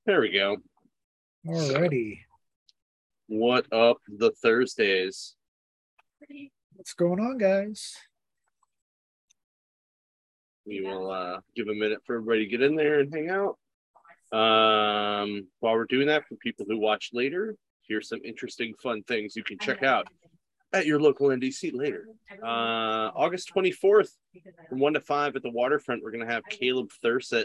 There we go. Alrighty. What up the Thursdays? What's going on, guys? We will give a minute for everybody to get in there and hang out. While we're doing that, for people who watch later, here's some interesting, fun things you can check out at your local NDC later. August 24th, from 1 to 5 at the Waterfront, we're going to have Caleb Thursett.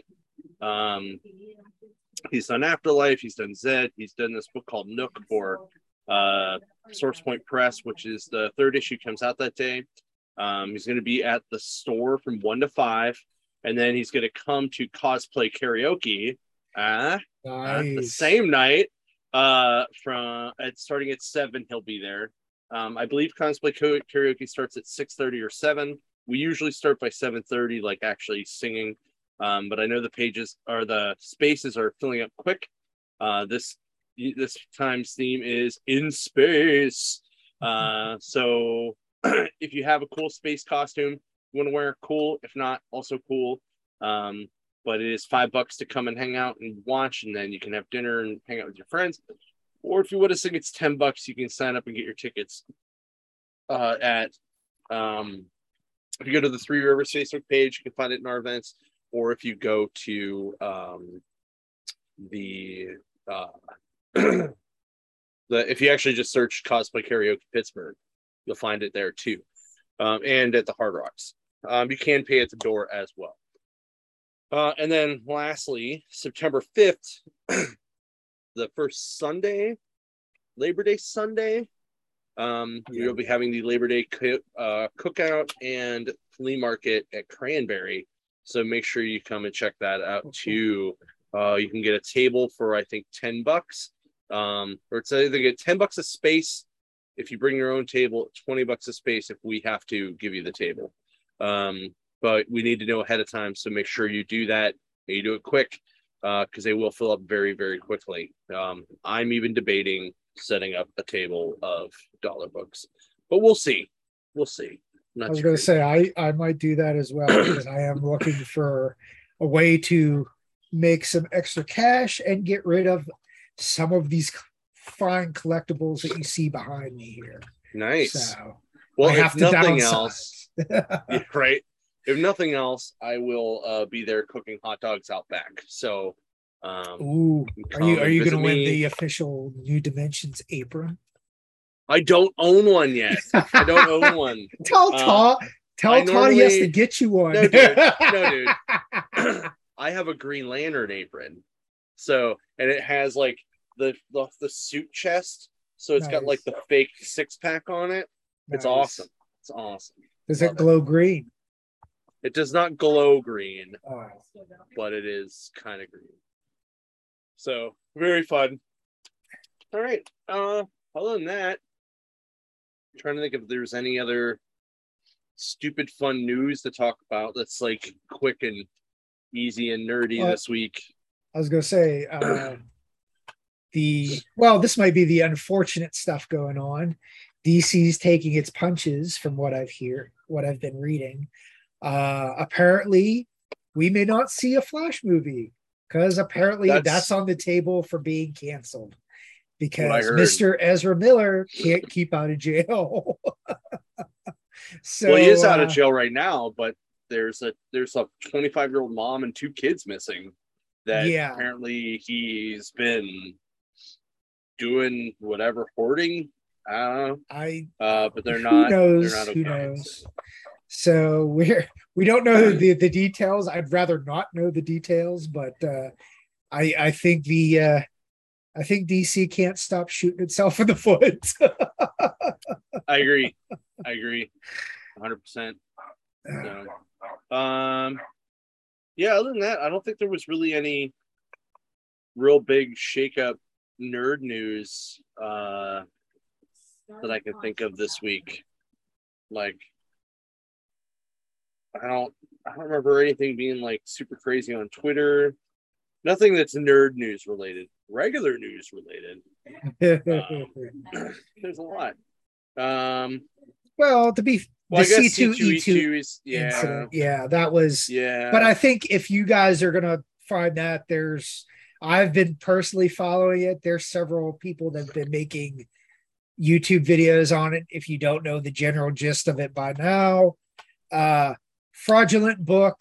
He's done Afterlife, he's done Zed, he's done this book called Nook for Source Point Press, which is the third issue, comes out that day. He's going to be at the store from 1 to 5, and then he's going to come to cosplay karaoke the same night. Starting at 7, he'll be there. I believe cosplay karaoke starts at 6:30 or 7. We usually start by 7:30, like actually singing. But I know the spaces are filling up quick. This time's theme is in space. So if you have a cool space costume, you want to wear it, cool. If not, also cool. But it is $5 to come and hang out and watch, and then you can have dinner and hang out with your friends. Or if you want to sing, it's $10. You can sign up and get your tickets if you go to the Three Rivers Facebook page, you can find it in our events. Or if you go to if you actually just search cosplay karaoke Pittsburgh, you'll find it there too, and at the Hard Rocks. You can pay at the door as well. And then lastly, September 5th, the first Sunday, Labor Day Sunday, we'll be having the Labor Day cookout and flea market at Cranberry. So make sure you come and check that out too. You can get a table for, I think, $10. Or it's either get $10 a space if you bring your own table, $20 a space if we have to give you the table. But we need to know ahead of time, so make sure you do that and you do it quick, because they will fill up very, very quickly. I'm even debating setting up a table of dollar books, but we'll see. We'll see. I was going to say I might do that as well, because I am looking for a way to make some extra cash and get rid of some of these fine collectibles that you see behind me here. Nice. So well, if nothing else, yeah, right. If nothing else, I will be there cooking hot dogs out back. So, are you going to win the official New Dimensions apron? I don't own one yet. I don't own one. Tell Todd he has to get you one. No, dude. I have a Green Lantern apron. So, and it has like the suit chest. So it's got like the fake 6-pack on it. It's awesome. It's awesome. Does it glow green? It does not glow green, but it is kind of green. So very fun. All right. Other than that, I'm trying to think if there's any other stupid fun news to talk about that's like quick and easy and nerdy this week. I was gonna say this might be the unfortunate stuff going on. DC's taking its punches from what I've been reading. Apparently we may not see a Flash movie, because apparently that's on the table for being canceled, because Mr. Ezra Miller can't keep out of jail. So he is out of jail right now, but there's a 25-year-old mom and 2 kids missing that apparently he's been doing whatever, hoarding. But they're not. Who knows? Who knows? So we don't know the details. I'd rather not know the details, but I think DC can't stop shooting itself in the foot. I agree 100%. So, other than that, I don't think there was really any real big shakeup nerd news that I can think of this week. Like, I don't remember anything being like super crazy on Twitter. Nothing that's nerd news related. Regular news related. There's a lot. Well, to be the C2E2 is incident. Yeah, that was. Yeah. But I think if you guys are gonna find that, there's I've been personally following it. There's several people that have been making YouTube videos on it. If you don't know the general gist of it by now, fraudulent book,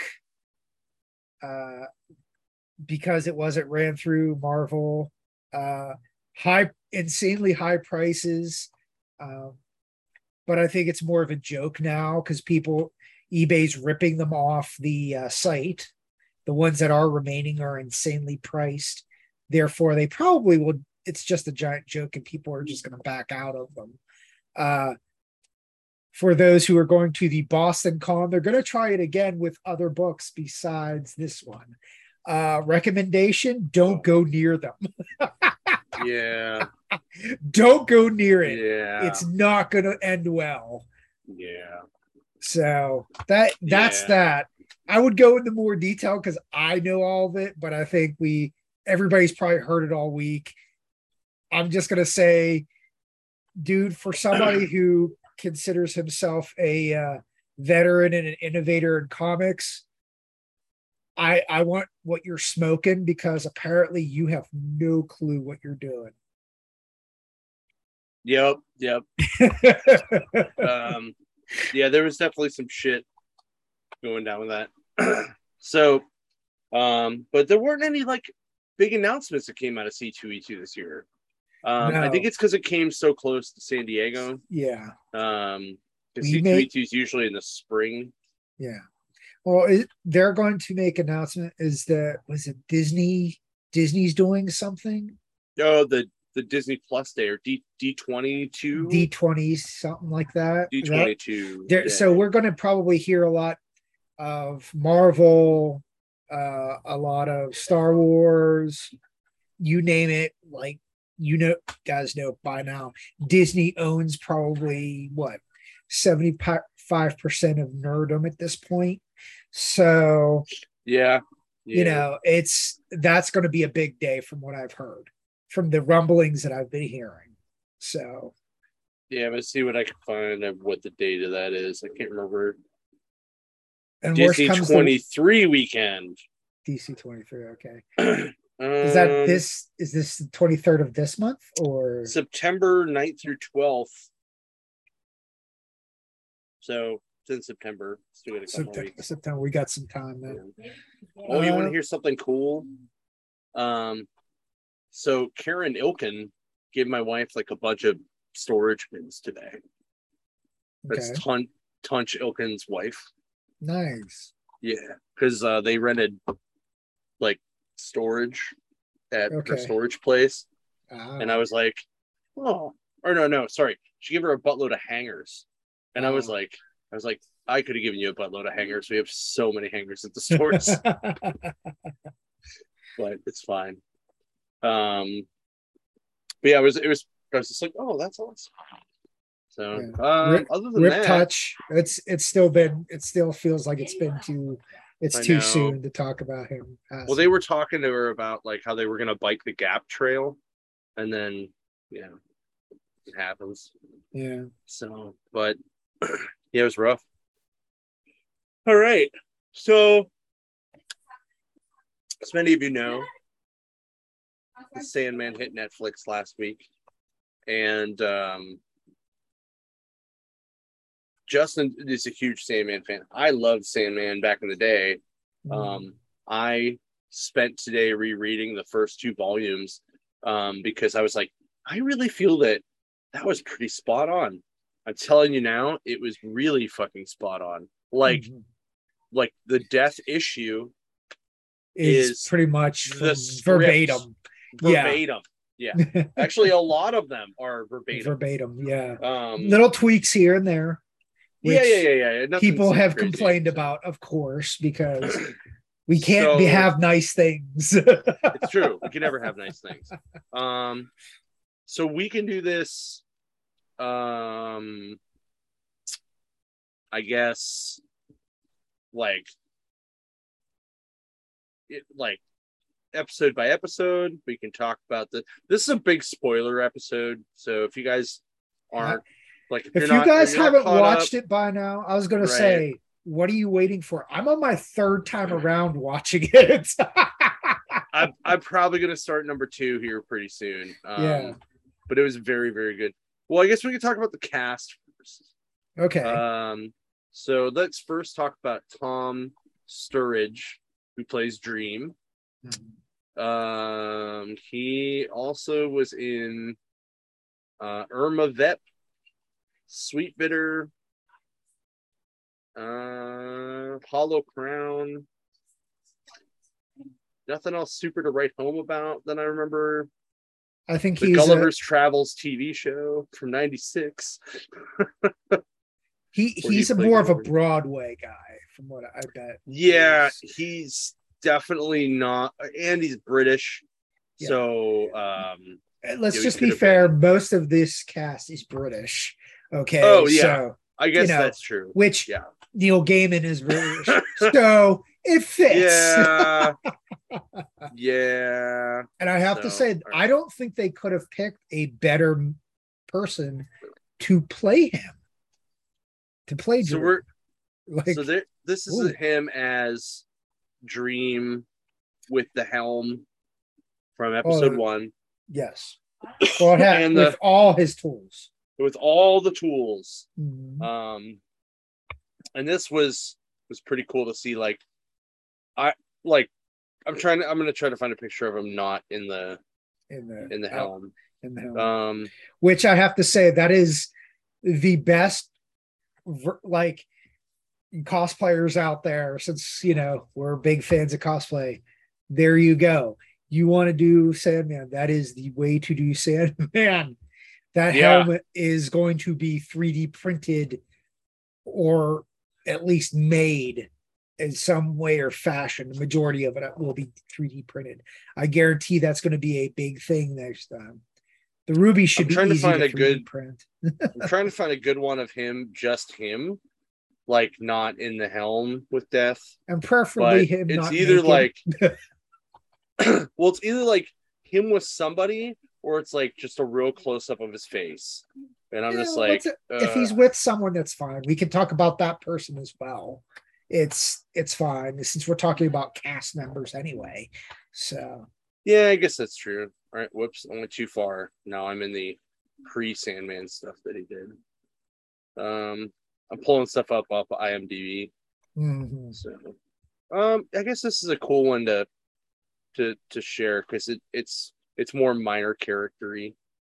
because it wasn't ran through Marvel, insanely high prices. But I think it's more of a joke now because eBay's ripping them off the site. The ones that are remaining are insanely priced. Therefore, they probably will. It's just a giant joke and people are just going to back out of them. For those who are going to the Boston Con, they're going to try it again with other books besides this one. Recommendation, don't go near them. Yeah. Don't go near it. Yeah. It's not going to end well. Yeah. So that's that. I would go into more detail because I know all of it, but I think everybody's probably heard it all week. I'm just going to say, dude, for somebody who considers himself a veteran and an innovator in comics, I want what you're smoking because apparently you have no clue what you're doing. Yep. Yeah, there was definitely some shit going down with that. So, but there weren't any like big announcements that came out of C2E2 this year. No. I think it's because it came so close to San Diego. Yeah. Because C2E2 is usually in the spring. Yeah. Well, they're going to make announcement. Was it Disney? Disney's doing something? Oh, the Disney Plus Day or D22? D20, something like that. D22. So we're going to probably hear a lot of Marvel, a lot of Star Wars, you name it. Like, guys know by now, Disney owns probably 75% of nerdom at this point. So yeah. That's going to be a big day from what I've heard, from the rumblings that I've been hearing. So yeah, I'm gonna see what I can find of what the date of that is. I can't remember. And Disney 23 weekend. DC 23, okay. Is this the 23rd of this month or September 9th through 12th? So it's in September. September. We got some time then. Oh, you want to hear something cool? So Karen Ilkin gave my wife like a bunch of storage bins today. That's Tunch Ilkin's wife. Nice. Yeah, because they rented like storage at her storage place, and I was like, sorry. She gave her a buttload of hangers, and I was like, I could have given you a buttload of hangers. We have so many hangers at the stores, but it's fine. But yeah, it was. I was just like, oh, that's awesome. So, other than that, Touch. It still feels like it's too soon to talk about him. Well, they were talking to her about like how they were going to bike the Gap Trail, and then it happens. Yeah. So, but yeah, it was rough. All right. So, as many of you know, the Sandman hit Netflix last week, and Justin is a huge Sandman fan. I loved Sandman back in the day. I spent today rereading the first 2 volumes because I was like, I really feel that was pretty spot on. I'm telling you now, it was really fucking spot on. Like the death issue is pretty much the verbatim. Yeah. Actually, a lot of them are verbatim. Yeah. Little tweaks here and there. Yeah. People have complained about, of course, because we can't have nice things. It's true. We can never have nice things. So we can do this. I guess, like episode by episode. We can talk about this. This is a big spoiler episode. So if you guys aren't if you guys haven't watched it by now, I was going to say, what are you waiting for? I'm on my 3rd time around watching it. I'm probably gonna start number 2 here pretty soon. Yeah. But it was very, very good. Well, I guess we could talk about the cast first. Okay. So let's first talk about Tom Sturridge, who plays Dream. He also was in Irma Vep, Sweet Bitter, Hollow Crown. Nothing else super to write home about that I remember. I think the Gulliver's Travels TV show from '96. He's more of a Broadway guy, from what I bet. Yeah, he's definitely not, and he's British. Yeah. So let's just be fair. Most of this cast is British. Okay. Oh yeah. So, I guess that's true. Which Neil Gaiman is British, so it fits. Yeah. Yeah. And I have to say, I don't think they could have picked a better person to play him. To play Dream. So this is him as Dream with the helm from episode 1. Yes. Well, with all his tools. With all the tools. Mm-hmm. And this was pretty cool to see. I'm gonna try to find a picture of him not in the helm. In the helm. Which I have to say, that is the best cosplayers out there, since we're big fans of cosplay. There you go. You want to do Sandman, that is the way to do Sandman. That helmet is going to be 3D printed, or at least made in some way or fashion. The majority of it will be 3D printed. I guarantee that's going to be a big thing next time. The Ruby should be easy to 3D print. I'm trying to find a good one of him, just him, not in the helm with Death, and preferably him. It's not either naked. well, it's either him with somebody, or it's just a real close up of his face. And I'm just if he's with someone, that's fine. We can talk about that person as well. It's fine, since we're talking about cast members anyway. So yeah, I guess that's true. All right, whoops, I went too far. Now I'm in the pre-Sandman stuff that he did. I'm pulling stuff up off of IMDb. Mm-hmm. So I guess this is a cool one to share, because it's more minor character-y.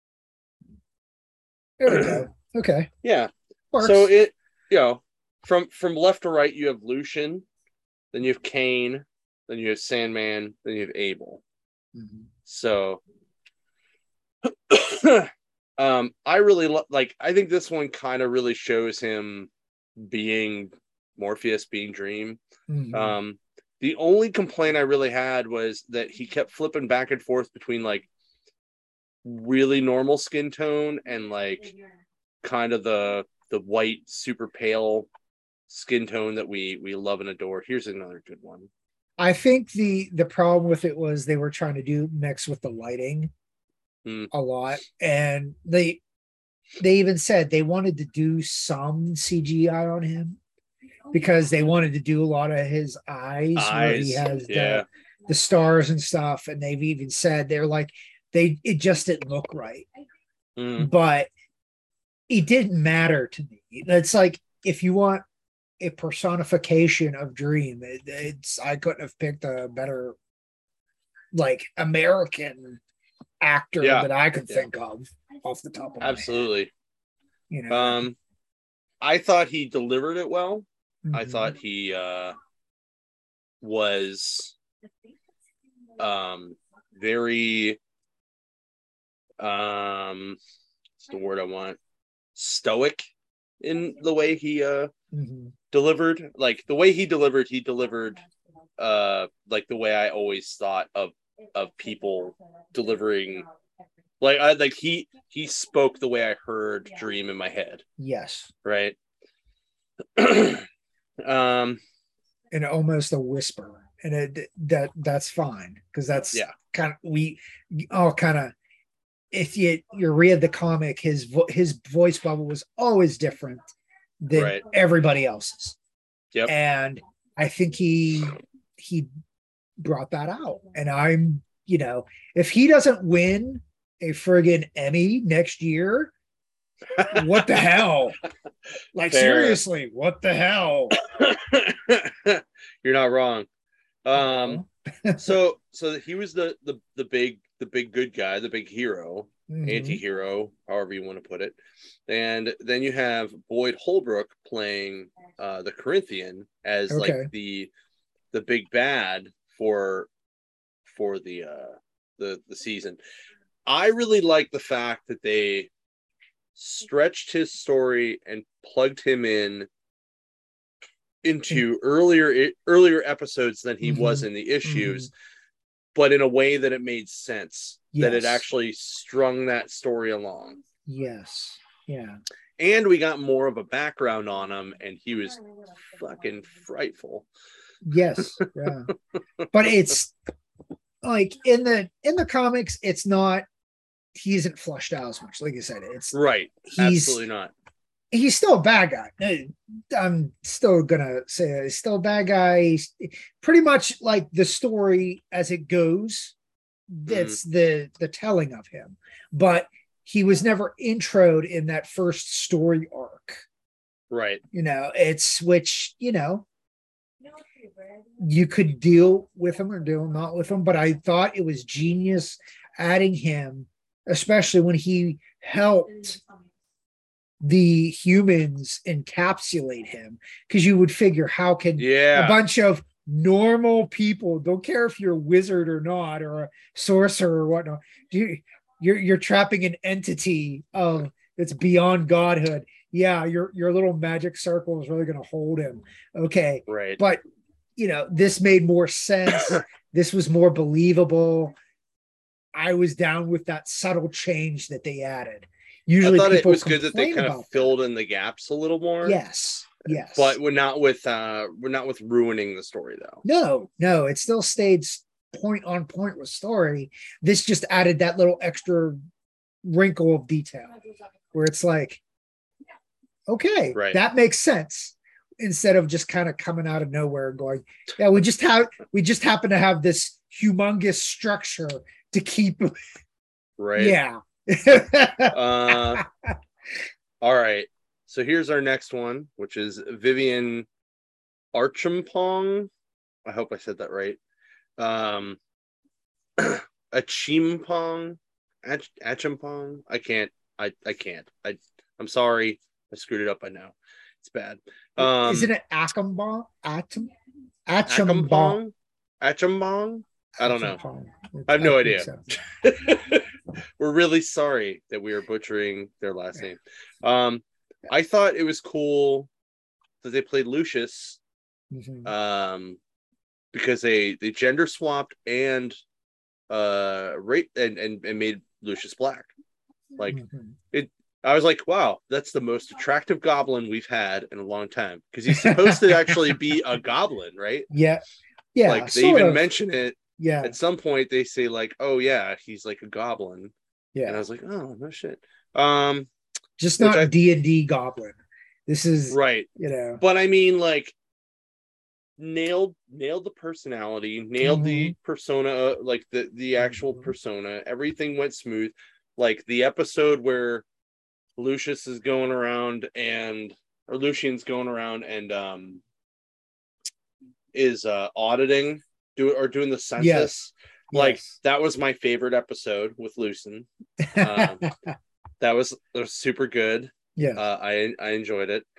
There we go. Okay. Yeah. Works. So it from left to right, you have Lucian, then you have Kane, then you have Sandman, then you have Abel. Mm-hmm. So I really I think this one kind of really shows him being Morpheus, being Dream. Mm-hmm. The only complaint I really had was that he kept flipping back and forth between really normal skin tone and kind of the white super pale skin tone that we love and adore. Here's another good one. I think the problem with it was they were trying to mix with the lighting a lot, and they even said they wanted to do some CGI on him because they wanted to do a lot of his eyes where he has the stars and stuff, and they've even said it just didn't look right. But it didn't matter to me. It's if you want a personification of Dream, I couldn't have picked a better American actor that I could think of off the top of my Absolutely. head. I thought he delivered it well. Mm-hmm. I thought he was very what's the word I want? Stoic in the way he delivered. The way he delivered the way I always thought of people delivering. He spoke the way I heard Dream in my head. Yes. Right. And almost a whisper, and that's fine, because that's kind of we all kind of. If you read the comic, his voice bubble was always different than everybody else's. Yep. And I think he brought that out. And I'm, if he doesn't win a friggin' Emmy next year, what the hell? Like, Fair. seriously, what the hell? You're not wrong. So he was the big good guy, the big hero, anti-hero, however you want to put it. And then you have Boyd Holbrook playing the Corinthian as like the big bad for the season. I really like the fact that they stretched his story and plugged him into earlier episodes than he was in the issues, but in a way that it made sense, that it actually strung that story along. Yes. Yeah. And we got more of a background on him, and he was fucking frightful. Yes. Yeah. But it's like in the comics, it's not, he isn't flushed out as much. Like you said, it's right. Absolutely not. He's still a bad guy. I'm still gonna say he's still a bad guy. He's pretty much like the story as it goes. That's the telling of him. But he was never introed in that first story arc. Right. It's which, you could deal with him or deal not with him. But I thought it was genius adding him, especially when he helped the humans encapsulate him, because you would figure, how can a bunch of normal people, don't care if you're a wizard or not, or a sorcerer or whatnot, you're trapping an entity of that's beyond godhood. Yeah, your little magic circle is really going to hold him. Okay, right. But this made more sense. This was more believable. I was down with that subtle change that they added. Usually, I thought it was good that they kind of filled in the gaps a little more. Yes, but we're not with ruining the story though. No, it still stayed point on point with story. This just added that little extra wrinkle of detail where it's like, okay, right, that makes sense. Instead of just kind of coming out of nowhere and going, yeah, we just happen to have this humongous structure to keep. Right. Yeah. All right. So here's our next one, which is Vivian Archimpong. I hope I said that right. Achimpong. I can't. I'm sorry. I screwed it up. I know. It's bad. Isn't it Achimbong? Achimbong? Achimbong? I don't know. I have no idea. So. We're really sorry that we are butchering their last name. I thought it was cool that they played Lucius, because they gender swapped and raped and made Lucius black. Like it. I was like, wow, that's the most attractive goblin we've had in a long time, because he's supposed to actually be a goblin, right? Yeah. Like they even mention it. Yeah. At some point, they say like, "Oh yeah, he's like a goblin." Yeah. And I was like, "Oh no shit." Just not D&D goblin. This is right. But I mean, like, nailed the personality, nailed the persona, like the actual persona. Everything went smooth. Like the episode where Lucian's going around and is auditing doing the census. Yes. Like that was my favorite episode with Lucien. that was super good. Yeah. I enjoyed it.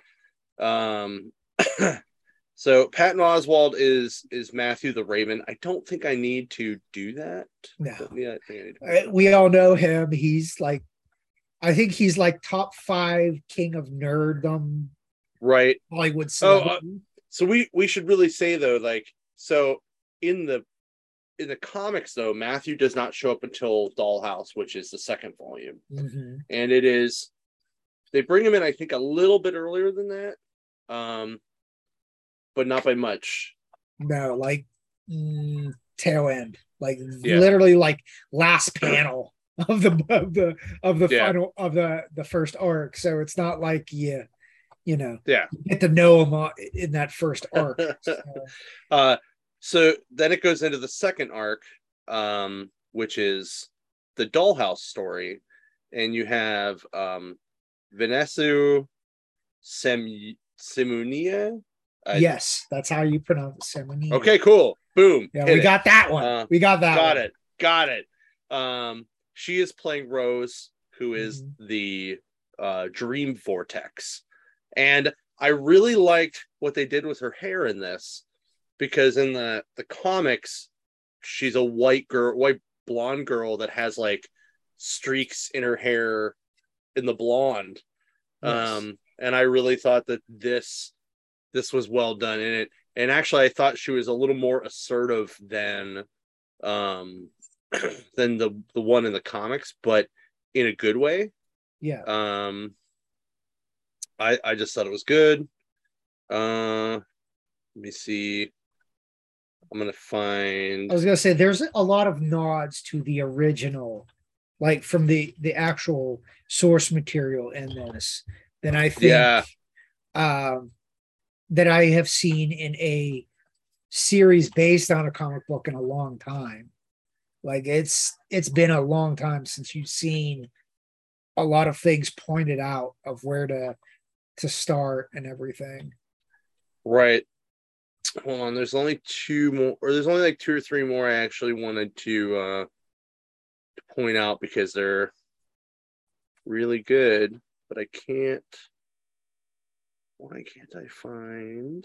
So Patton Oswalt is Matthew the Raven. I don't think I need to do that. No. Yeah, we all know him. He's like, I think he's like top 5 king of nerddom. Right. Hollywood. So we should really say though, like, so in the comics though, Matthew does not show up until Dollhouse, which is the second volume. And it is, they bring him in, I think, a little bit earlier than that. But not by much. No, like tail end, like literally like last panel of the final of the first arc. So it's not like you get to know him in that first arc. So. So then it goes into the second arc, which is the Dollhouse story, and you have Vanessa Simunia. Yes, that's how you pronounce it. Simunia. Okay, cool. Boom. Yeah, we got that one. We got that. Got one. it. Got it. She is playing Rose, who is the Dream Vortex, and I really liked what they did with her hair in this, because in the comics, she's a white blonde girl that has like streaks in her hair in the blonde. Yes. And I really thought that this was well done in it. And actually I thought she was a little more assertive than the one in the comics, but in a good way. Yeah. I just thought it was good. Let me see. I'm gonna find. I was gonna say there's a lot of nods to the original, like from the actual source material in this. That I think, that I have seen in a series based on a comic book in a long time. Like it's been a long time since you've seen a lot of things pointed out of where to start and everything. Right. Hold on, there's only two more, or there's only like two or three more I actually wanted to point out because they're really good, but I can't. Why can't I find?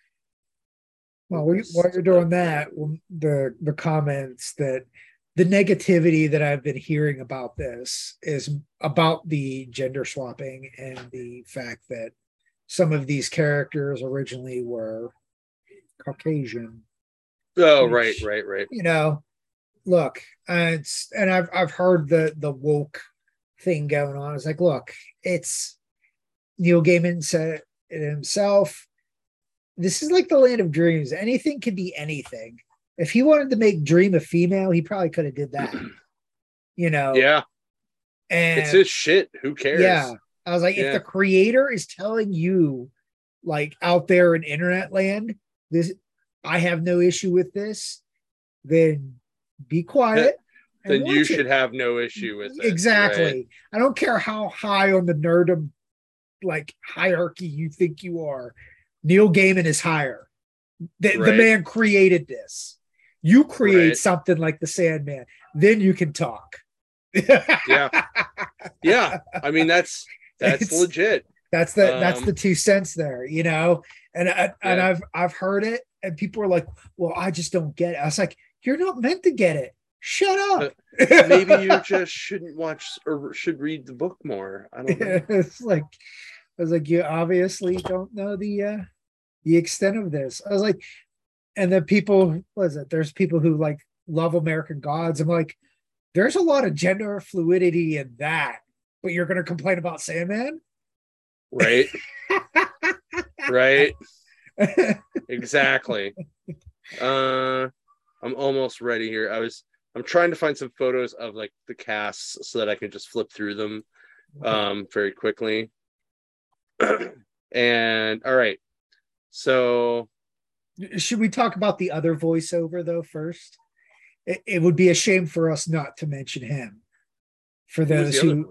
Well, while you're doing that, the comments that the negativity that I've been hearing about this is about the gender swapping and the fact that some of these characters originally were Caucasian. Oh, which, right. You know, look, and I've heard the woke thing going on. It's like, look, it's Neil Gaiman said it himself. This is like the land of dreams. Anything can be anything. If he wanted to make Dream a female, he probably could have did that. You know? Yeah. And it's his shit. Who cares? Yeah. I was like, if the creator is telling you, like out there in internet land, this, I have no issue with this, then be quiet. Then you should have no issue with it. Exactly. Right? I don't care how high on the nerdom like hierarchy you think you are. Neil Gaiman is higher. The man created this. You create something like the Sandman, then you can talk. Yeah. I mean, that's legit. That's the 2 cents there, you know. And I've heard it, and people are like, "Well, I just don't get it." I was like, "You're not meant to get it. Shut up." Maybe you just shouldn't watch or should read the book more. I don't know. It's like, I was like, you obviously don't know the extent of this. I was like, and then people, what is it? There's people who like love American Gods. I'm like, there's a lot of gender fluidity in that, but you're going to complain about Sandman? Right. Right. Exactly. I'm almost ready here. I'm trying to find some photos of like the casts so that I can just flip through them very quickly. And all right. So should we talk about the other voiceover though first? It would be a shame for us not to mention him. For those who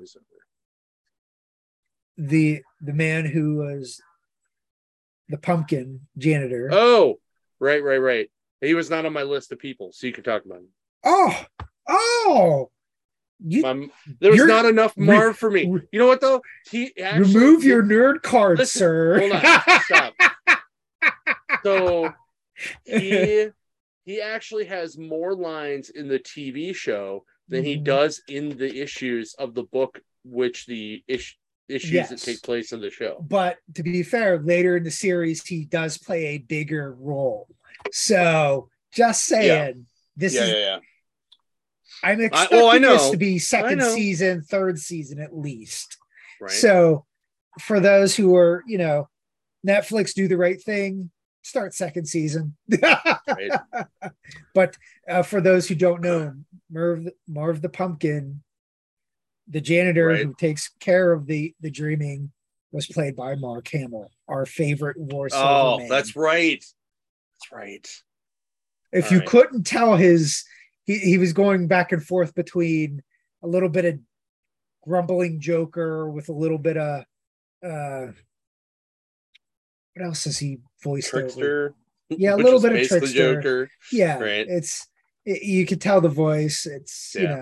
the man who was the pumpkin janitor. Oh, right. He was not on my list of people, so you can talk about him. Oh, there was not enough Marv for me. You know what though? He actually remove your nerd card, listen, sir. Hold on, stop. So he actually has more lines in the TV show than he does in the issues of the book, which the issues that take place in the show. But to be fair, later in the series, he does play a bigger role. So just saying, this is. I'm expecting this to be second season, third season at least. Right. So for those who are, you know, Netflix, do the right thing, start second season. Right. But for those who don't know, Marv the Pumpkin, the janitor who takes care of the dreaming, was played by Mark Hamill, our favorite voiceover man. That's right. That's right. If All you right. couldn't tell he was going back and forth between a little bit of grumbling Joker with a little bit of what else is he voiced over? Trickster, Yeah, a which little is bit of basically Trickster. Joker, Yeah, right? you could tell the voice. It's Yeah.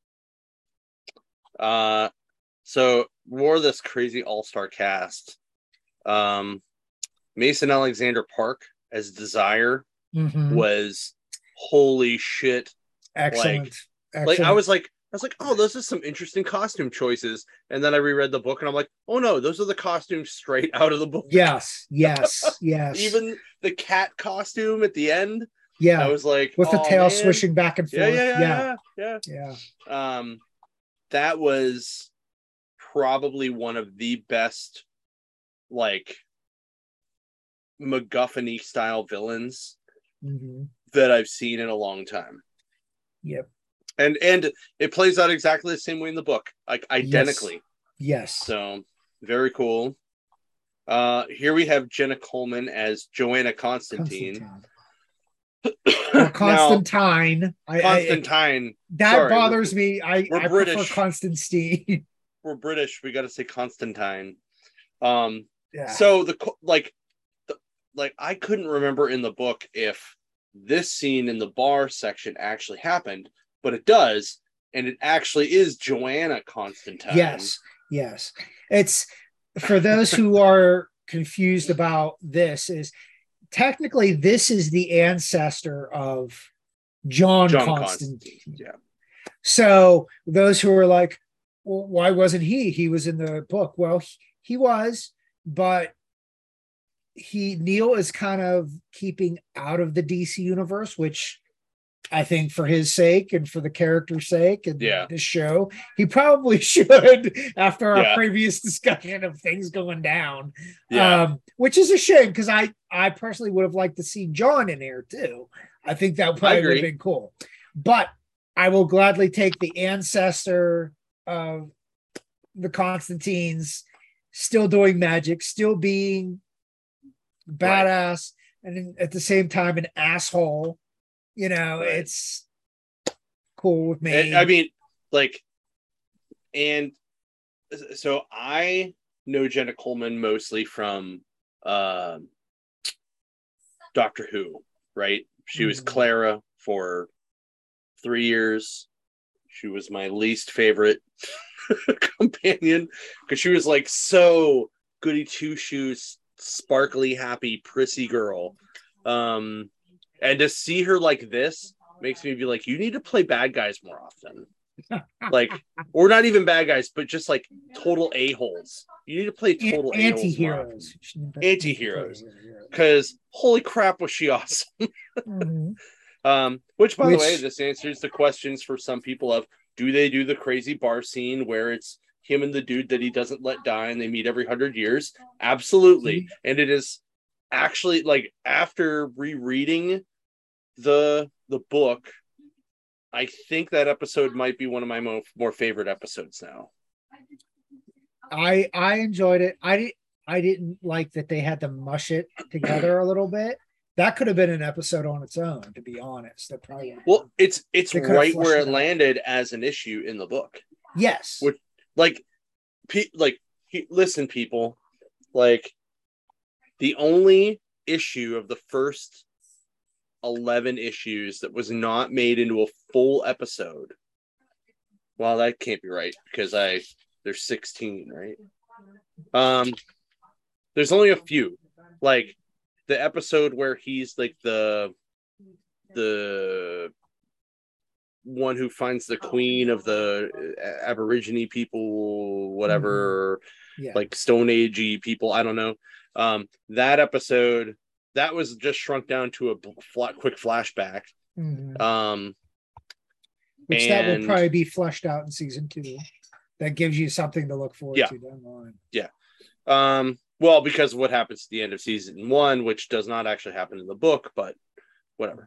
So more of this crazy all-star cast. Mason Alexander Park as Desire was holy shit. Excellent. Like I was like, oh, those are some interesting costume choices. And then I reread the book and I'm like, oh no, those are the costumes straight out of the book. Yes. Even the cat costume at the end. Yeah. I was like, with the oh, tail man. swishing back and forth. Yeah. That was probably one of the best, like, MacGuffin-y style villains that I've seen in a long time. Yep. And it plays out exactly the same way in the book, like identically. Yes. So very cool. Here we have Jenna Coleman as Joanna Constantine. Or Constantine. Constantine. That bothers me. I British. prefer Constantine. We're British. We got to say Constantine. Yeah. So I couldn't remember in the book if this scene in the bar section actually happened, but it does, and it actually is Joanna Constantine. Yes. It's for those who are confused about this, is technically this is the ancestor of John Constantine. Yeah. So those who are like, well, why wasn't he? He was in the book. Well, he was, but Neil is kind of keeping out of the DC universe, which I think for his sake and for the character's sake and the show, he probably should after our previous discussion of things going down. Which is a shame because I personally would have liked to see John in here too. I think that probably would have been cool. But I will gladly take the ancestor of the Constantines, still doing magic, still being badass, and at the same time an asshole. It's cool with me. I mean, and so I know Jenna Coleman mostly from Doctor Who, right? She was Clara for 3 years. She was my least favorite companion because she was like so goody two shoes, sparkly, happy, prissy girl. And to see her like this makes me be like, you need to play bad guys more often. Or not even bad guys, but just like total a-holes. You need to play total anti-heroes. Anti-heroes. Because holy crap, was she awesome. Which, by the way, this answers the questions for some people of, do they do the crazy bar scene where it's him and the dude that he doesn't let die and they meet every 100 years? Absolutely. And it is actually, like, after rereading the book, I think that episode might be one of my more favorite episodes now. I enjoyed it. I didn't like that they had to mush it together a little bit. That could have been an episode on its own, to be honest. That probably it's right where it landed as an issue in the book. Yes. Which, listen, people, like, the only ip of the first 11 issues that was not made into a full episode. Well, that can't be right because there's 16, right? There's only a few, like the episode where he's like the one who finds the queen of the Aborigine people, whatever, like Stone Agey people. I don't know. That episode, that was just shrunk down to a quick flashback. Which that will probably be fleshed out in season 2. That gives you something to look forward to down the line. Yeah. Well, because of what happens at the end of season 1, which does not actually happen in the book, but whatever.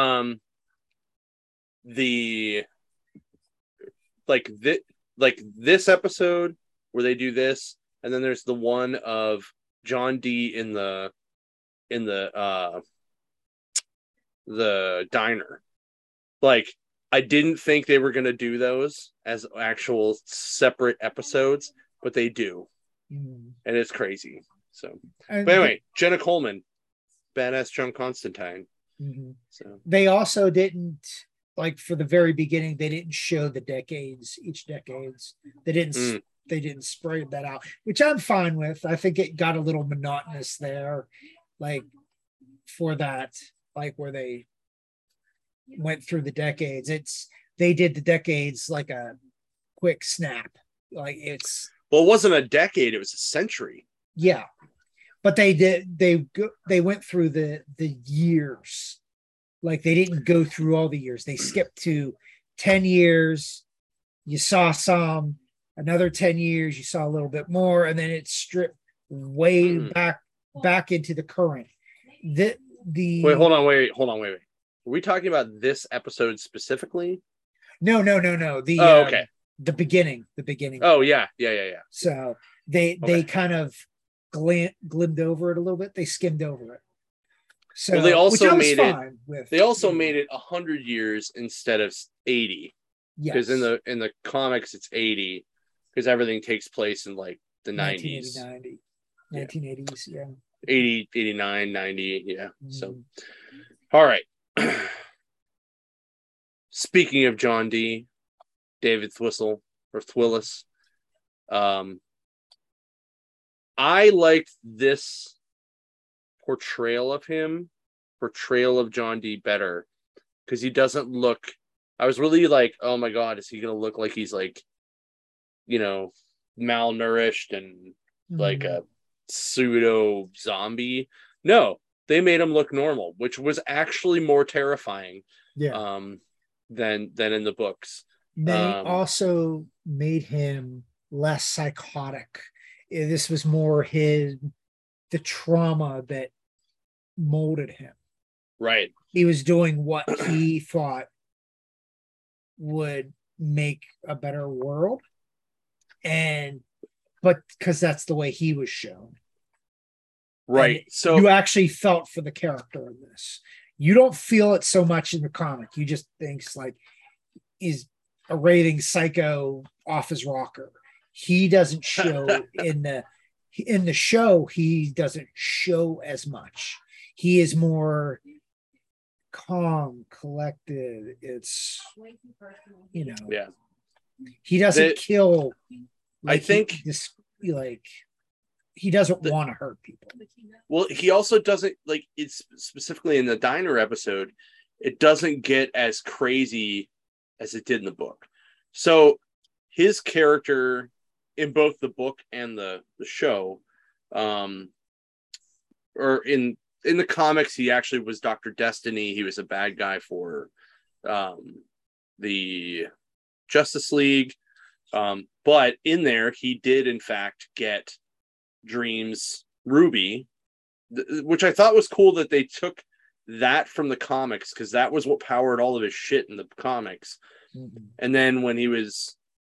This episode where they do this, and then there's the one of John Dee in the the diner. Like, I didn't think they were going to do those as actual separate episodes, but they do. Mm. And it's crazy. So, And but anyway, Jenna Coleman, badass John Constantine. mm-hmm. So they also didn't, like, for the very beginning, they didn't show the decades, each decades. They didn't spread that out, which I'm fine with. I think it got a little monotonous there, like for that, like where they went through the decades. They did the decades like a quick snap. Like it's well, it wasn't a decade, it was a century. Yeah, but they went through the years. Like they didn't go through all the years. They skipped to 10 years. You saw some, another 10 years, you saw a little bit more, and then it stripped way back into the current. Wait, hold on, wait. Are we talking about this episode specifically? No. Okay. The beginning. Oh yeah. So they kind of glimmed over it a little bit. They skimmed over it. So well, they also made it 100 years instead of 80. Yes. Because in the comics it's 80 because everything takes place in like the 90s. 1980s, yeah. 80, 89, 90, yeah. Mm-hmm. So all right. Speaking of John D, David Thwissell or Thwillis, I liked this portrayal of John D better because he doesn't look. I was really like, oh my god, is he gonna look like he's like, malnourished and like a pseudo zombie? No, they made him look normal, which was actually more terrifying. Yeah. Than in the books. They also made him less psychotic. This was more the trauma that molded him. Right. He was doing what he thought would make a better world. But because that's the way he was shown. Right. And so you actually felt for the character in this. You don't feel it so much in the comic. You just think like he's a raving psycho off his rocker. He doesn't show in the show. He doesn't show as much. He is more calm, collected. It's yeah. He doesn't kill. Like, I think he doesn't want to hurt people. Well, he also doesn't like it's specifically in the diner episode. It doesn't get as crazy as it did in the book. So his character in both the book and the show, or in the comics, he actually was Dr. Destiny. He was a bad guy for the Justice League. But in there, he did in fact get Dream's Ruby, which I thought was cool that they took that from the comics because that was what powered all of his shit in the comics. Mm-hmm. And then when he was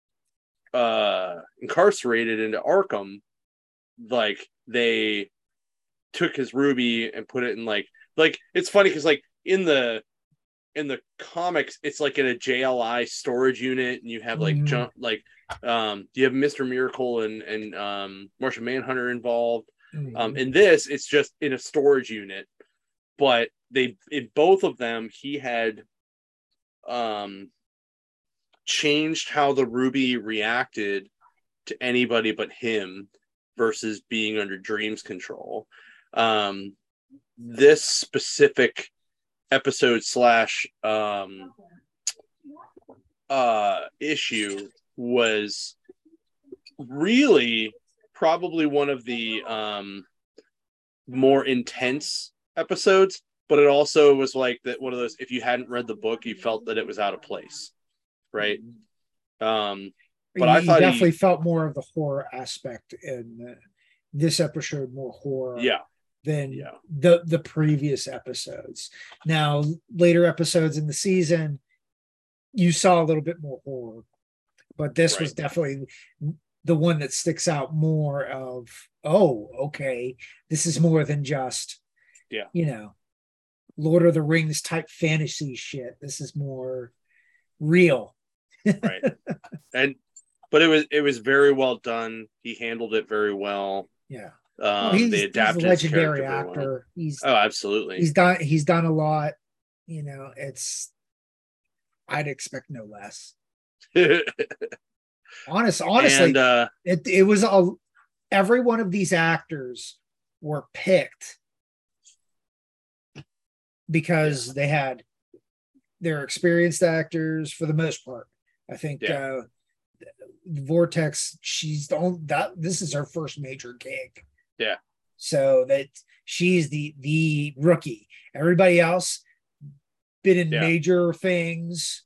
incarcerated into Arkham, like they took his Ruby and put it in like it's funny because like in the comics it's like in a JLI storage unit and you have like you have Mr. Miracle and Martian Manhunter involved. In this it's just in a storage unit, but in both of them he had changed how the Ruby reacted to anybody but him versus being under Dream's control. This specific episode / issue was really probably one of the more intense episodes, but it also was like that one of those, if you hadn't read the book, you felt that it was out of place, right? But I thought definitely felt more of the horror aspect in this episode, more horror than the previous episodes. Now, later episodes in the season, you saw a little bit more horror, but this was definitely the one that sticks out more of, oh, okay, this is more than just, Lord of the Rings type fantasy shit. This is more real. Right. But it was very well done. He handled it very well. Yeah. They He's a adapted his legendary character very well. actor. Oh, absolutely. He's done a lot. I'd expect no less. Honestly, and it was every one of these actors were picked because they had they're experienced actors for the most part. I think Vortex, this is her first major gig. Yeah. So that she's the rookie. Everybody else been in major things.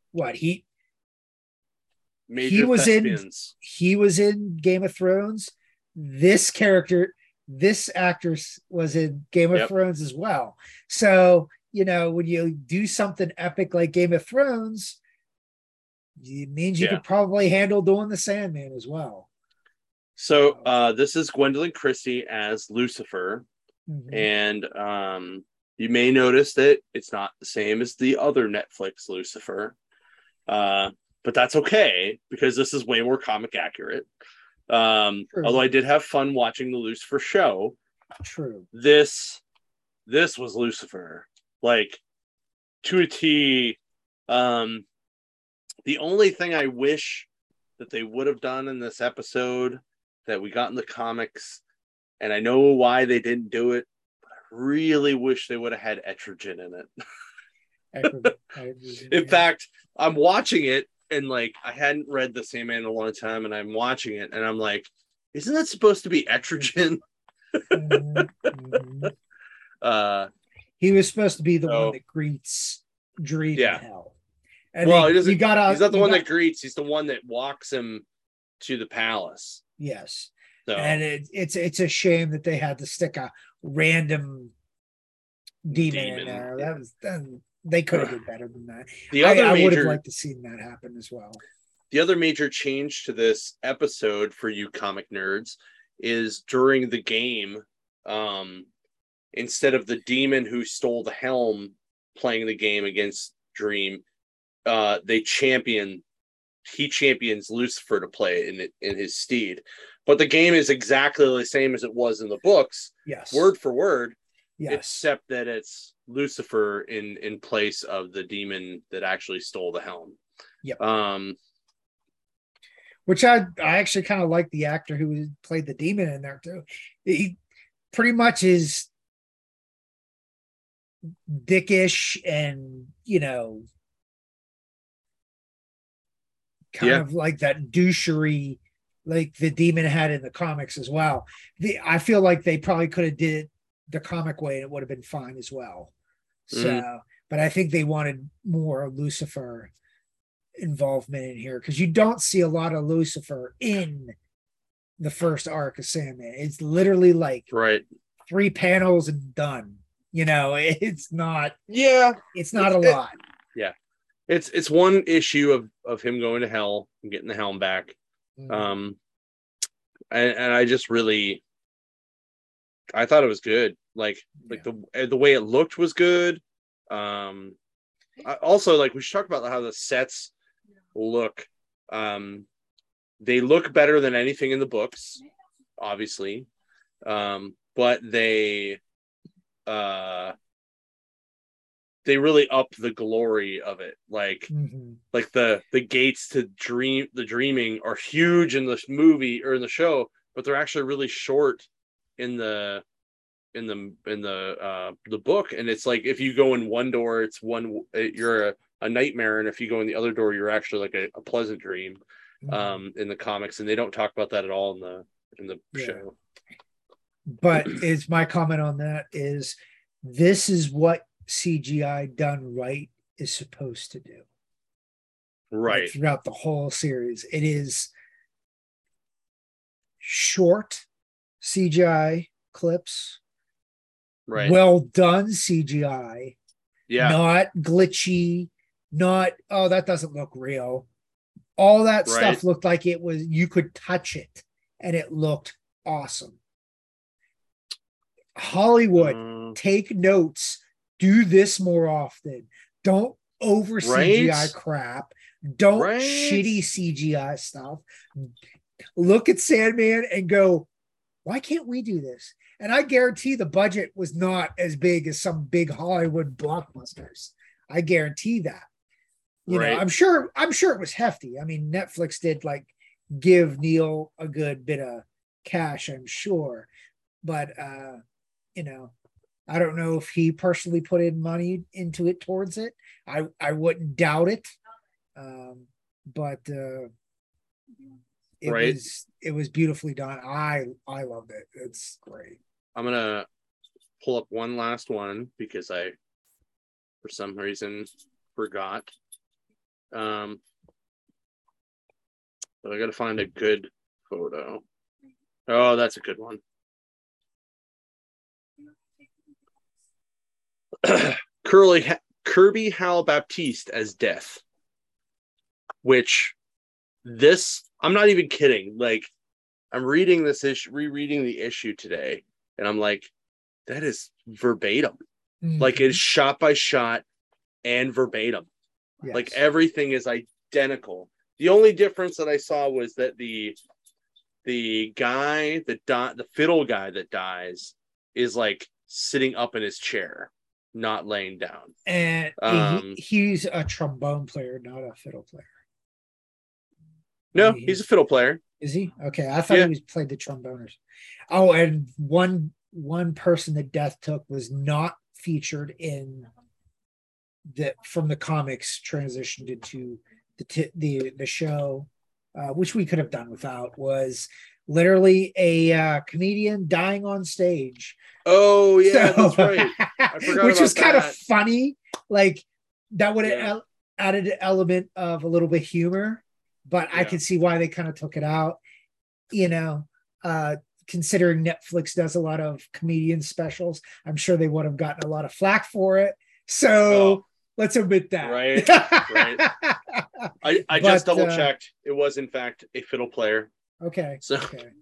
He was in Game of Thrones. This actress was in Game of Thrones as well. So, when you do something epic like Game of Thrones, it means you could probably handle doing the Sandman as well. So this is Gwendolyn Christie as Lucifer. Mm-hmm. And you may notice that it's not the same as the other Netflix Lucifer. But that's okay because this is way more comic accurate. Although I did have fun watching the Lucifer show. True. This was Lucifer, like to a T. The only thing I wish that they would have done in this episode that we got in the comics, and I know why they didn't do it, but I really wish they would have had Etrigan in it. In fact, I'm watching it, and like I hadn't read The Sandman in a long time, and I'm watching it, and I'm like, isn't that supposed to be Etrigan? Mm-hmm. He was supposed to be the one that greets Dream in hell. And he's not the one that greets. He's the one that walks him to the palace. Yes. So. And it's a shame that they had to stick a random demon in there. They could have done better than that. I would have liked to see that happen as well. The other major change to this episode for you comic nerds is during the game, instead of the demon who stole the helm playing the game against Dream, he champions Lucifer to play in his stead. But the game is exactly the same as it was in the books. Yes. Word for word. Yes. Except that it's Lucifer in place of the demon that actually stole the helm. Yep. Which I actually kind of like the actor who played the demon in there too. He pretty much is dickish and kind of like that douchery like the demon had in the comics as well. I feel like they probably could have did it the comic way and it would have been fine as well. So, but I think they wanted more Lucifer involvement in here because you don't see a lot of Lucifer in the first arc of Sandman. It's literally like 3 panels and done. It's not. Yeah, it's not a lot. Yeah, it's one issue of him going to hell and getting the helm back. Mm-hmm. And I just really, I thought it was good. Like the way it looked was good. Also, like we should talk about how the sets look. They look better than anything in the books, obviously. But they really up the glory of it. Like the gates to the dreaming are huge in the movie or in the show, but they're actually really short in the book. And it's like if you go in one door, you're a nightmare, and if you go in the other door, you're actually like a pleasant dream. In the comics, and they don't talk about that at all in the show. But it's my comment on that is this is what CGI done right is supposed to do. Right. Like throughout the whole series. It is short CGI clips. Right. Well done CGI. Yeah. Not glitchy, not that doesn't look real. All that stuff looked like it was, you could touch it and it looked awesome. Hollywood, take notes. do this more often. Don't over CGI Right? crap. Don't Right? shitty CGI stuff. Look at Sandman and go, why can't we do this? And I guarantee the budget was not as big as some big Hollywood blockbusters. I guarantee that. You know, Right. I'm sure it was hefty. I mean, Netflix did like give Neil a good bit of cash, I'm sure. But you know, I don't know if he personally put in money into it towards it. I wouldn't doubt it. But Right. it was beautifully done. I loved it. It's great. I'm gonna pull up one last one because I, for some reason, forgot. But I gotta find a good photo. Oh, that's a good one. Kirby Hal Baptiste as Death, which this, I'm not even kidding. Like, I'm reading this issue, rereading the issue today, and I'm like, that is verbatim. Mm-hmm. Like, it's shot by shot and verbatim. Yes. Like, everything is identical. The only difference that I saw was that the guy that the fiddle guy that dies is like sitting up in his chair, not laying down. And he's a trombone player, not a fiddle player. No, he's a fiddle player. Is he? Okay, I thought he was played the tromboners. Oh, and one person that Death took was not featured in that from the comics transitioned into the show, which we could have done without, was literally a comedian dying on stage. Oh yeah, so, that's right. I forgot which was kind of funny. Like that would have added an element of a little bit of humor, but I could see why they kind of took it out. You know, considering Netflix does a lot of comedian specials, I'm sure they would have gotten a lot of flack for it. So let's omit that. Right. I just double checked. It was in fact a fiddle player. Okay. So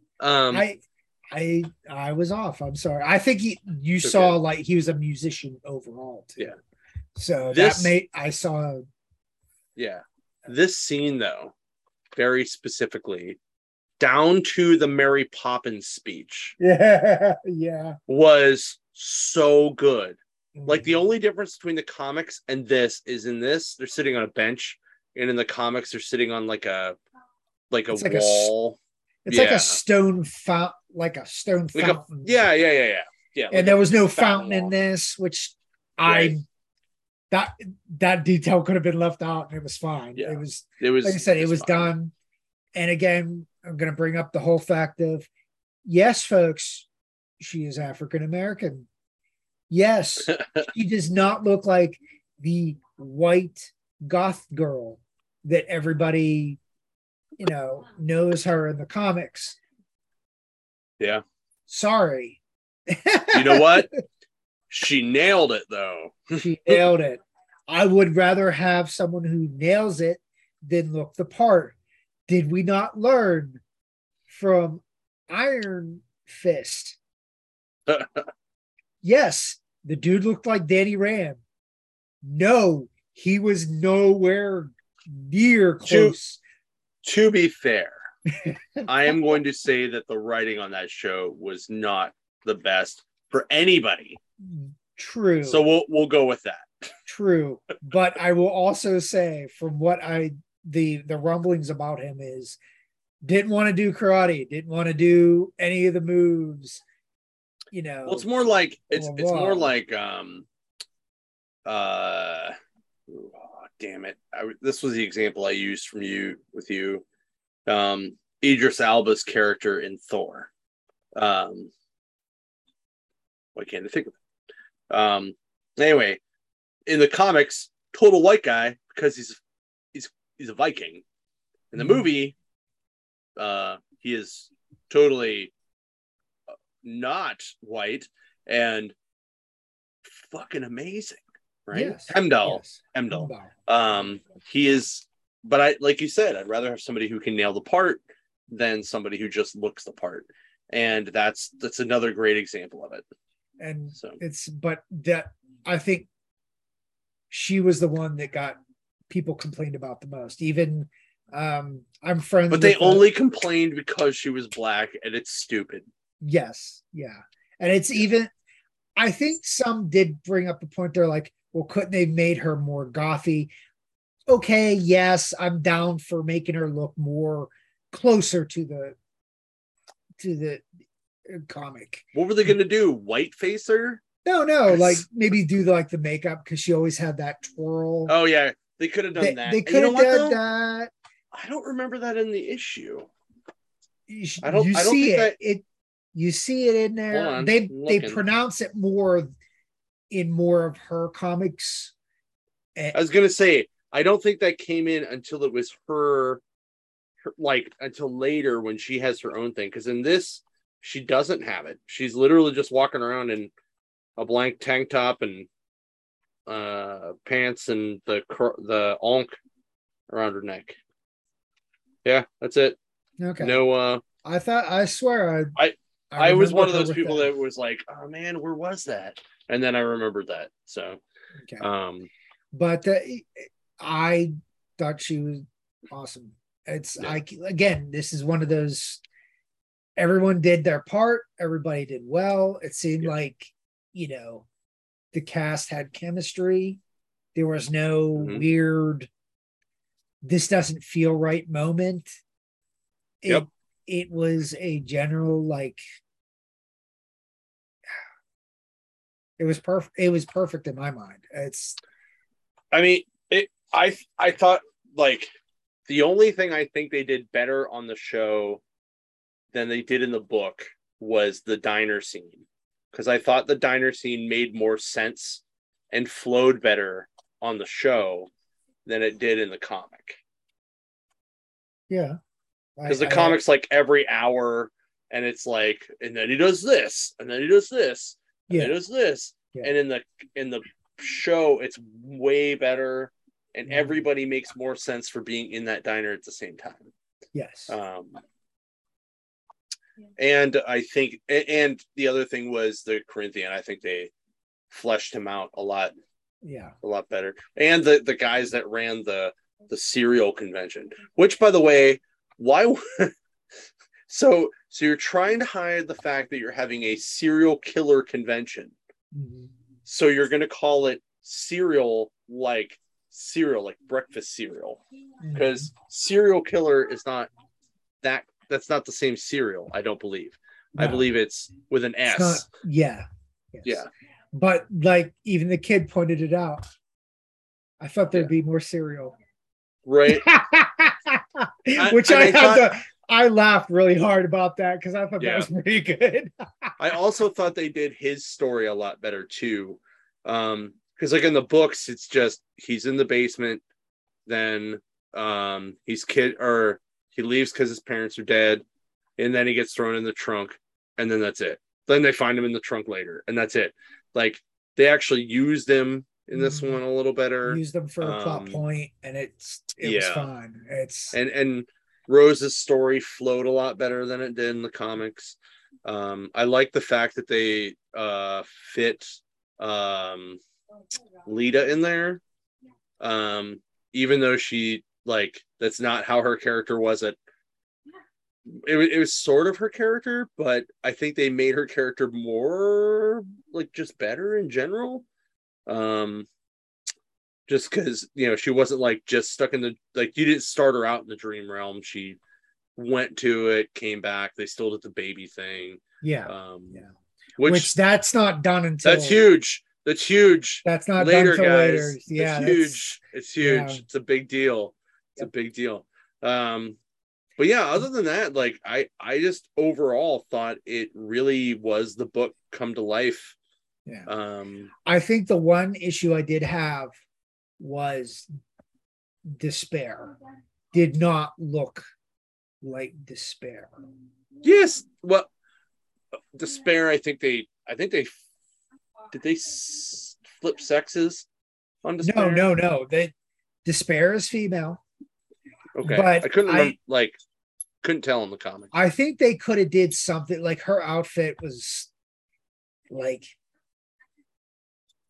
I was off. I'm sorry. I think you saw like he was a musician overall too. Yeah. So I saw. Yeah. This scene though, very specifically, down to the Mary Poppins speech. Yeah. Was so good. Like the only difference between the comics and this is in this, they're sitting on a bench, and in the comics, they're sitting on like a wall. It's like a stone fountain, fountain. Yeah. And like there was no fountain in this, which that detail could have been left out, and it was fine. Yeah. It was like I said, it was done. And again, I'm going to bring up the whole fact of, yes, folks, she is African American. Yes, she does not look like the white goth girl that everybody, knows her in the comics. Yeah. Sorry. You know what? She nailed it, though. She nailed it. I would rather have someone who nails it than look the part. Did we not learn from Iron Fist? Yes, the dude looked like Danny Rand. No, he was nowhere near close. To be fair, I am going to say that the writing on that show was not the best for anybody. True. So we'll go with that. True. But I will also say, from what the rumblings about him is, didn't want to do karate, didn't want to do any of the moves. Well, it's more like damn it. This was the example I used with you. Idris Elba's character in Thor. Why can't I think of it? Anyway, in the comics, total white guy because he's a Viking. In the movie, he is totally not white and fucking amazing, right? Yes. Heimdall. Heimdall. He is, but like you said, I'd rather have somebody who can nail the part than somebody who just looks the part, and that's another great example of it. And so but I think she was the one that got people complained about the most. Even I'm friends, but they only complained because she was black, and it's stupid. Yes, yeah, and it's even. I think some did bring up the point. They're like, well, couldn't they have made her more gothy? Okay, yes, I'm down for making her look more closer to the comic. What were they going to do? White face her? No, like maybe do like the makeup because she always had that twirl. Oh yeah, they could have done that. They could have done that. I don't remember that in the issue. You see it. You see it in there. They pronounce it more in more of her comics. I was gonna say, I don't think that came in until it was her like until later when she has her own thing. Because in this, she doesn't have it. She's literally just walking around in a blank tank top and pants and the onk around her neck. Yeah, that's it. Okay. No. I swear I was one of those people that was like, oh man, where was that? And then I remembered that. So, okay. But I thought she was awesome. Again, this is one of those. Everyone did their part. Everybody did well. It seemed like, the cast had chemistry. There was no weird, this doesn't feel right moment. It was a general, like, it was perfect. It was perfect in my mind. I thought, like, the only thing I think they did better on the show than they did in the book was the diner scene. Because I thought the diner scene made more sense and flowed better on the show than it did in the comic. Yeah. Because the comic's like every hour, and it's like, and then he does this, and then he does this, and then he does this. Yeah. And in the show, it's way better, and everybody makes more sense for being in that diner at the same time. Yes. And I think, and the other thing was the Corinthian. I think they fleshed him out a lot better. And the guys that ran the cereal convention, which, by the way, why? So you're trying to hide the fact that you're having a serial killer convention. Mm-hmm. So you're going to call it cereal, like breakfast cereal, because serial killer is not that. That's not the same cereal. I don't believe. No. I believe it's with an S. Not, yeah. Yes. Yeah. But like even the kid pointed it out. I thought there'd be more cereal. Right. I laughed really hard about that because I thought that was pretty good. I also thought they did his story a lot better too. Because like in the books, it's just he's in the basement, then he leaves because his parents are dead, and then he gets thrown in the trunk, and then that's it. Then they find him in the trunk later, and that's it. Like they actually used him in this one a little better. Used them for a plot point, and it was fun. And Rose's story flowed a lot better than it did in the comics. I like the fact that they fit Lita in there, even though she that's not how her character was. It was sort of her character, but I think they made her character more just better in general. Just because she wasn't just stuck in the you didn't start her out in the dream realm. She went to it, came back. They still did the baby thing. Which that's not done until that's huge. That's not later, done guys. Later. Yeah, it's huge. Yeah. It's a big deal. It's a big deal. But yeah, other than that, I just overall thought it really was the book come to life. Yeah. I think the one issue I did have was Despair. Did not look like Despair. Yes. Well, Despair, I think they did they flip sexes on Despair? No. Despair is female. Okay, but I couldn't remember, couldn't tell in the comic. I think they could have did something her outfit was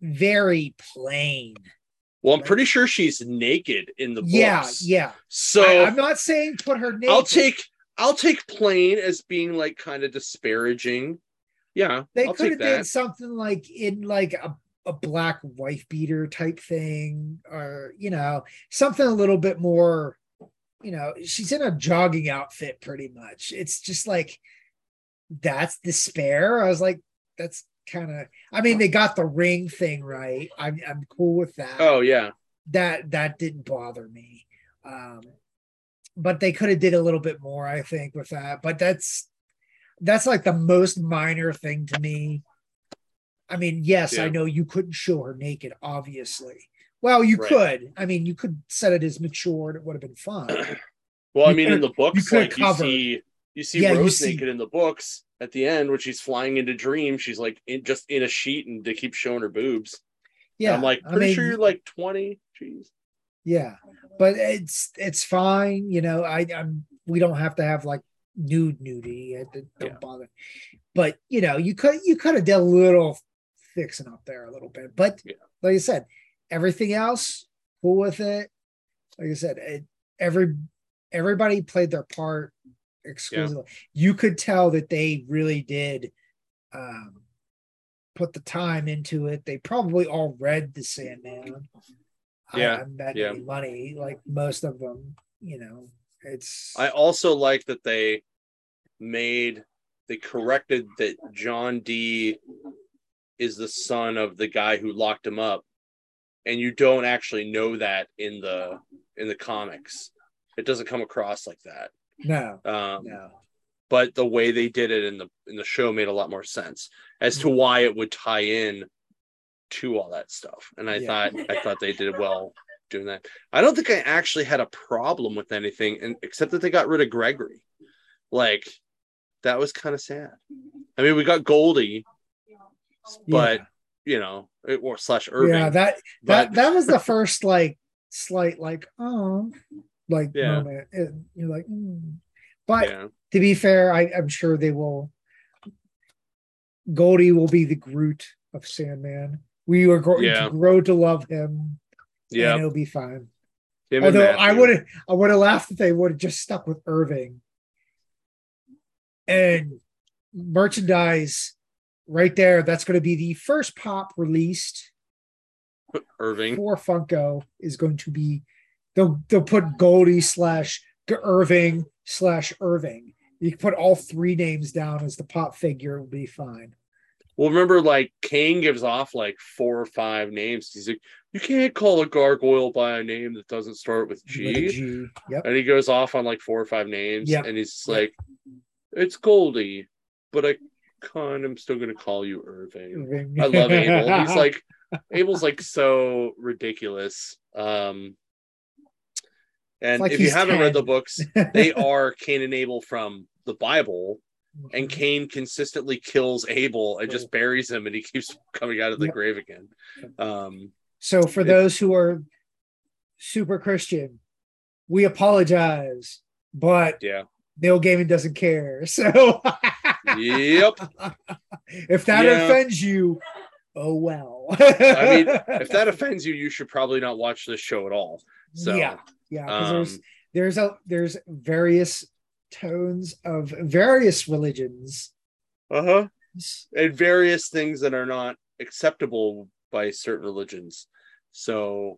very plain. Well, I'm pretty sure she's naked in the books. Yeah. So I'm not saying put her naked. I'll take plain as being like kind of disparaging. Yeah, they I'll could take have did that. something like in like a black wife beater type thing, or something a little bit more. She's in a jogging outfit pretty much. It's just like that's despair. I was like, that's kind of. I mean, they got the ring thing right. I'm cool with that. Oh yeah, that didn't bother me. But they could have did a little bit more, I think, with that. But that's like the most minor thing to me. I mean, yes, I know you couldn't show her naked, obviously. Well, you could. I mean, you could set it as mature and it would have been fine. Well, I mean, in the books, like you see Rose you naked in the books at the end when she's flying into Dream. She's like just in a sheet, and they keep showing her boobs. Yeah, and I'm like, pretty sure you're like 20. Jeez. Yeah, but it's fine. We don't have to have like nudity. It don't bother. But you could have done a little fixing up there a little bit. But like I said, everything else, cool with it. Like I said, everybody played their part exclusively. You could tell that they really did put the time into it. They probably all read the Sandman. I bet any money, like most of them. It's. I also like that they corrected that John Dee is the son of the guy who locked him up, and you don't actually know that in the comics. It doesn't come across like that. No. But the way they did it in the show made a lot more sense as to why it would tie in to all that stuff. And I thought they did well doing that. I don't think I actually had a problem with anything, except that they got rid of Gregory. Like, that was kind of sad. I mean, we got Goldie, but or / Irving. Yeah, that was the first like slight like moment. You're like, but to be fair, I'm sure they will. Goldie will be the Groot of Sandman. We are going to grow to love him. Yeah, and it'll be fine. Although I would have laughed if they would have just stuck with Irving. And merchandise right there, that's going to be the first pop released. Irving for Funko is going to be they'll put Goldie / Irving / Irving. You can put all three names down as the pop figure, will be fine. Well, remember, like, Kane gives off like 4 or 5 names. He's like, you can't call a gargoyle by a name that doesn't start with G. With a G. Yep. And he goes off on like 4 or 5 names. Yep. And he's like, it's Goldie, but I kind of am still going to call you Irving. I love Abel. He's like, Abel's like so ridiculous. And like if you haven't read the books, they are Cain and Abel from the Bible. And Cain consistently kills Abel and just buries him, and he keeps coming out of the grave again. So for those who are super Christian, we apologize, but Neil Gaiman doesn't care. So yep. If that offends you, oh well. I mean, if that offends you, you should probably not watch this show at all. So because there's various tones of various religions, and various things that are not acceptable by certain religions. So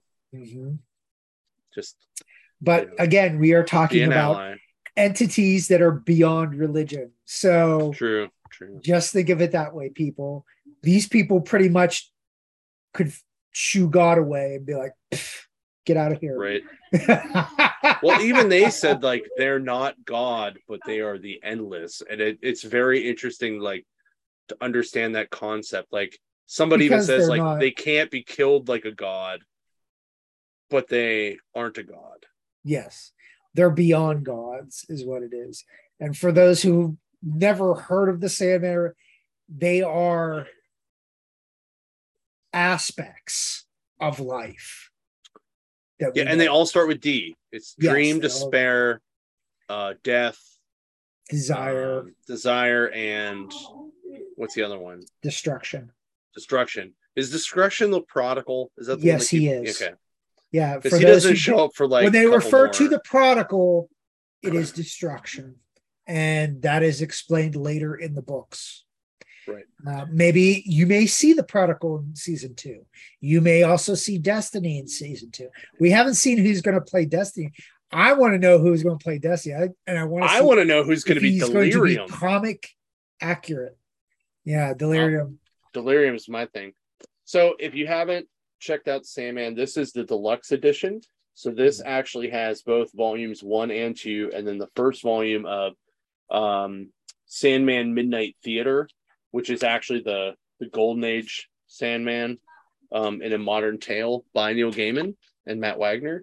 but again, we are talking about entities that are beyond religion. So true. Just think of it that way, people. These people pretty much could shoo God away and be like, get out of here. Right. Well, even they said like they're not God, but they are the endless. And it's very interesting, like, to understand that concept. Like, somebody even says like they can't be killed like a god, but they aren't a god. Yes. They're beyond gods, is what it is. And for those who never heard of the Sandman, they are aspects of life. And they all start with D. It's dream, despair, death, desire, and what's the other one? Destruction. Is Discretion the Prodigal? Is that the Yes, he is. Okay. Yeah, because he doesn't show up for like when they a couple refer to more. the prodigal, it is destruction, and that is explained later in the books. Right. Maybe you may see the prodigal in season 2. You may also see Destiny in season 2. We haven't seen who's going to play Destiny. I want to know who's going to play Destiny, I want to know who's going to be Delirium. Going to be comic accurate. Yeah, Delirium. Delirium's my thing. So if you haven't checked out Sandman, this is the deluxe edition. So this actually has both volumes 1 and 2, and then the first volume of Sandman Midnight Theater, which is actually the Golden Age Sandman in a modern tale by Neil Gaiman and Matt Wagner.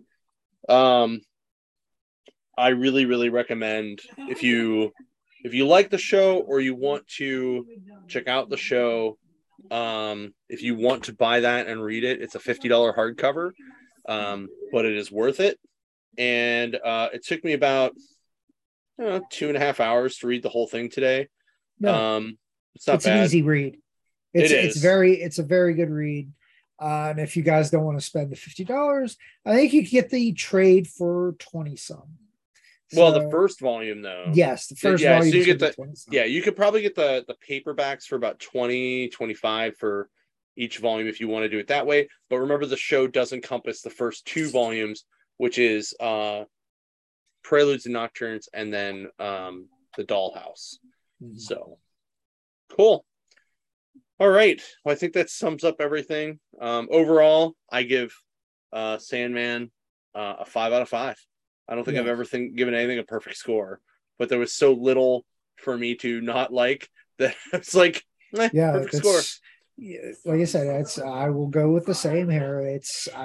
I really, really recommend if you like the show or you want to check out the show, if you want to buy that and read it, it's a $50 hardcover, but it is worth it. And it took me about 2.5 hours to read the whole thing today. No, it's not bad. An easy read. It's a very good read. And if you guys don't want to spend the $50, I think you can get the trade for 20 some. Well, the first volume, though. Yes, the first volume. So you get you could probably get the paperbacks for about 20, 25 for each volume if you want to do it that way. But remember, the show does encompass the first 2 volumes, which is Preludes and Nocturnes, and then the Dollhouse. Mm-hmm. So cool. All right. Well, I think that sums up everything. Overall, I give Sandman a 5 out of 5. I don't think I've ever given anything a perfect score, but there was so little for me to not like that it's like, perfect score. Yeah, like I said, I will go with the same here.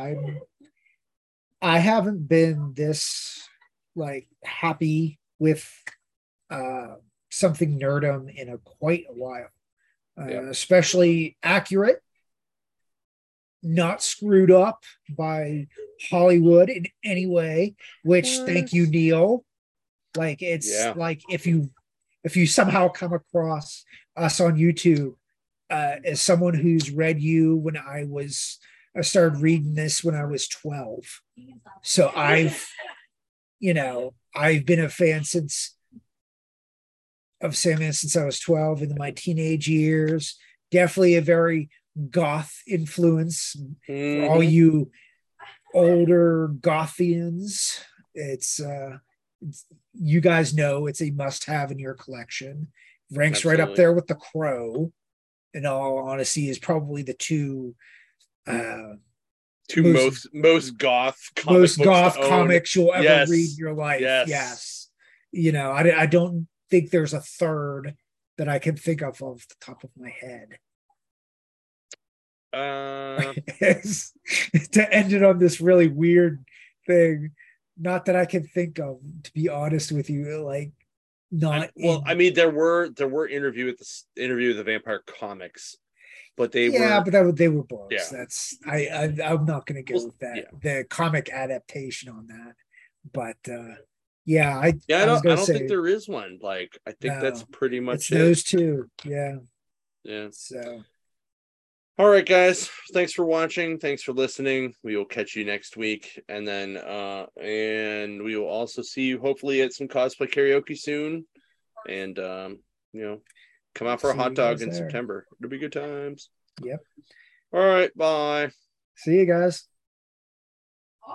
I haven't been this like happy with something nerdum in quite a while, especially accurate, not screwed up by Hollywood in any way, which thank you, Neil. Like like if you somehow come across us on YouTube as someone who's read you when I started reading this when I was 12. So I've been a fan of Sandman since I was 12 in my teenage years. Definitely a very goth influence for all you older Gothians. It's you guys know it's a must-have in your collection. Ranks right up there with The Crow. In all honesty, is probably the two most goth comics you'll ever read in your life. Yes. I don't think there's a third that I can think of off the top of my head. To end it on this really weird thing, not that I can think of, to be honest with you, like I mean, there were interview with the Vampire Comics, but they were books. Yeah. That's I'm not going to go with that. The comic adaptation on that, but I don't think there is one. Like, I think that's pretty much those two. Yeah. So, all right, guys. Thanks for watching. Thanks for listening. We will catch you next week, and then and we will also see you hopefully at some cosplay karaoke soon, and come out for a hot dog in September. It'll be good times. Yep. All right. Bye. See you guys.